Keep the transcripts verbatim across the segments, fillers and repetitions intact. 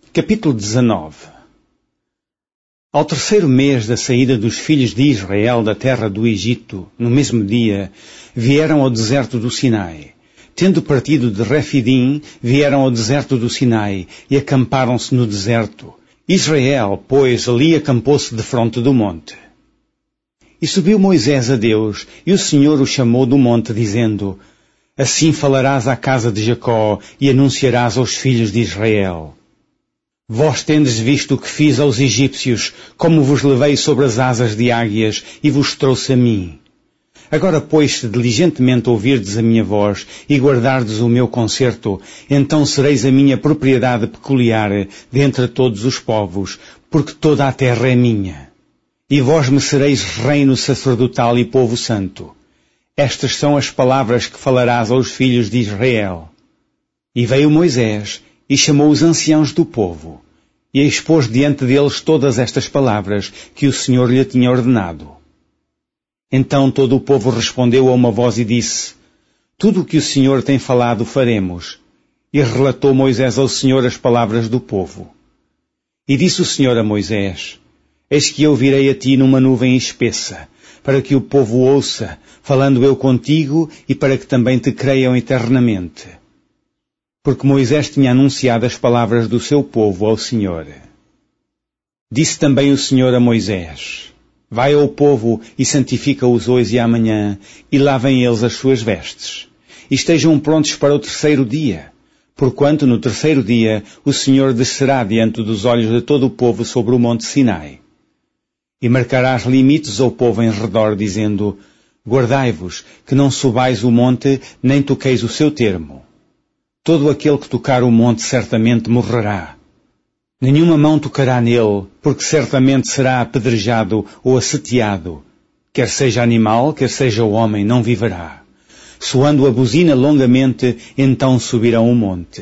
Capítulo dezanove. Ao terceiro mês da saída dos filhos de Israel da terra do Egito, no mesmo dia, vieram ao deserto do Sinai. Tendo partido de Refidim, vieram ao deserto do Sinai e acamparam-se no deserto. Israel, pois, ali acampou-se defronte do monte. E subiu Moisés a Deus, e o Senhor o chamou do monte, dizendo: Assim falarás à casa de Jacó e anunciarás aos filhos de Israel. Vós tendes visto o que fiz aos egípcios, como vos levei sobre as asas de águias e vos trouxe a mim. Agora, pois, se diligentemente ouvirdes a minha voz e guardardes o meu concerto, então sereis a minha propriedade peculiar dentre todos os povos, porque toda a terra é minha. E vós me sereis reino sacerdotal e povo santo. Estas são as palavras que falarás aos filhos de Israel. E veio Moisés e chamou os anciãos do povo, e expôs diante deles todas estas palavras que o Senhor lhe tinha ordenado. Então todo o povo respondeu a uma voz e disse: Tudo o que o Senhor tem falado faremos. E relatou Moisés ao Senhor as palavras do povo. E disse o Senhor a Moisés: Eis que eu virei a ti numa nuvem espessa, para que o povo ouça, falando eu contigo, e para que também te creiam eternamente. Porque Moisés tinha anunciado as palavras do seu povo ao Senhor. Disse também o Senhor a Moisés: Vai ao povo e santifica-os hoje e amanhã, e lavem eles as suas vestes. E estejam prontos para o terceiro dia, porquanto no terceiro dia o Senhor descerá diante dos olhos de todo o povo sobre o monte Sinai. E marcarás limites ao povo em redor, dizendo: Guardai-vos, que não subais o monte, nem toqueis o seu termo. Todo aquele que tocar o monte certamente morrerá. Nenhuma mão tocará nele, porque certamente será apedrejado ou asseteado. Quer seja animal, quer seja o homem, não viverá. Soando a buzina longamente, então subirão o monte.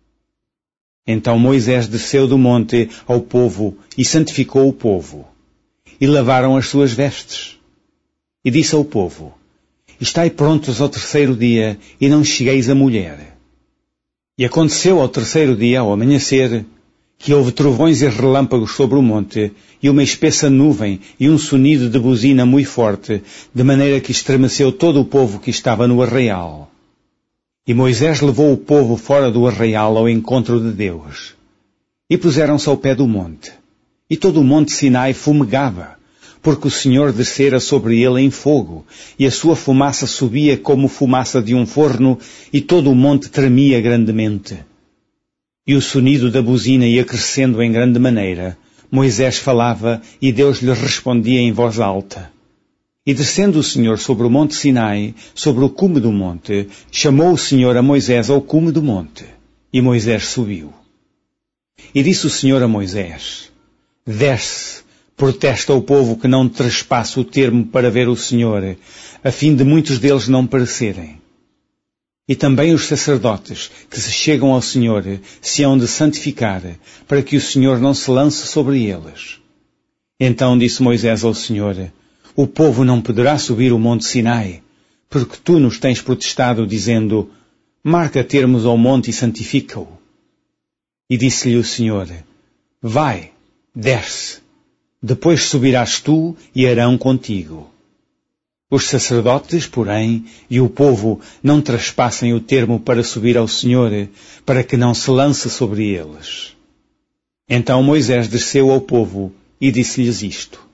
Então Moisés desceu do monte ao povo e santificou o povo. E lavaram as suas vestes. E disse ao povo: Estai prontos ao terceiro dia, e não chegueis a mulher. E aconteceu ao terceiro dia, ao amanhecer, que houve trovões e relâmpagos sobre o monte, e uma espessa nuvem, e um sonido de buzina muito forte, de maneira que estremeceu todo o povo que estava no arraial. E Moisés levou o povo fora do arraial ao encontro de Deus. E puseram-se ao pé do monte. E todo o monte Sinai fumegava, porque o Senhor descera sobre ele em fogo, e a sua fumaça subia como fumaça de um forno, e todo o monte tremia grandemente. E o sonido da buzina ia crescendo em grande maneira. Moisés falava, e Deus lhe respondia em voz alta. E descendo o Senhor sobre o monte Sinai, sobre o cume do monte, chamou o Senhor a Moisés ao cume do monte. E Moisés subiu. E disse o Senhor a Moisés: Desce, protesta ao povo que não trespasse o termo para ver o Senhor, a fim de muitos deles não perecerem. E também os sacerdotes que se chegam ao Senhor se hão de santificar, para que o Senhor não se lance sobre eles. Então disse Moisés ao Senhor: O povo não poderá subir o monte Sinai, porque tu nos tens protestado, dizendo: Marca termos ao monte e santifica-o. E disse-lhe o Senhor: Vai, desce, depois subirás tu e Arão contigo. Os sacerdotes, porém, e o povo não traspassem o termo para subir ao Senhor, para que não se lance sobre eles. Então Moisés desceu ao povo e disse-lhes isto: